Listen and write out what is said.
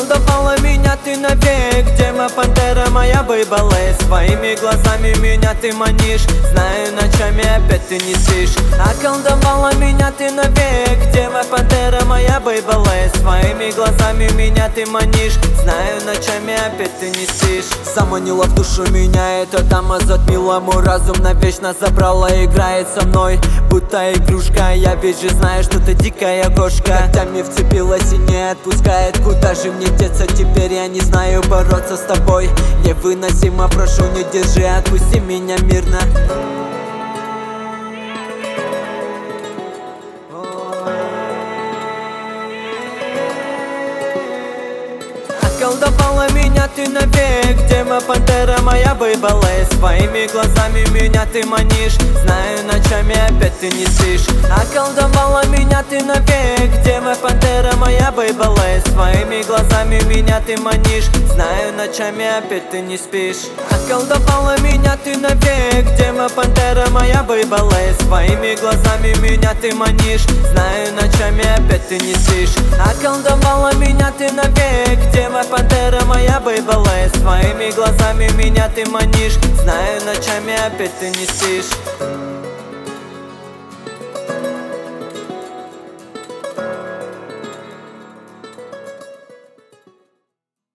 Околдовала меня ты навек, дема-пантера, моя бейбалей. Своими глазами меня ты манишь, знаю, ночами опять ты не спишь. Околдовала меня ты навек, дема-пантера, моя бейбалей. Своими глазами меня ты манишь, знаю, ночами опять ты не спишь. Заманила в душу меня эта дама, затмила мой разум, навечно забрала, играет со мной, будто игрушка. Я вижу, знаю, что ты дикая кошка, когтями вцепилась и не отпускает. Куда же мне деться теперь, я не знаю, бороться с тобой невыносимо, прошу, не держи, отпусти меня мирно. Околдовала меня ты навек, дема-пантера, моя бейбалей. Своими глазами меня ты манишь, знаю, ночами опять ты не спишь. Околдовала меня ты навек, дема-пантера, моя бейбалей. Своими глазами меня ты манишь, знаю, ночами опять ты не спишь. Околдовала меня ты навек, дема-пантера, моя бейбалей. Своими глазами меня ты манишь, знаю, ночами опять ты не спишь. Околдовала меня ты навек, дема-пантера, моя бейбалей. Своими глазами меня ты манишь, знаю, ночами опять ты не спишь.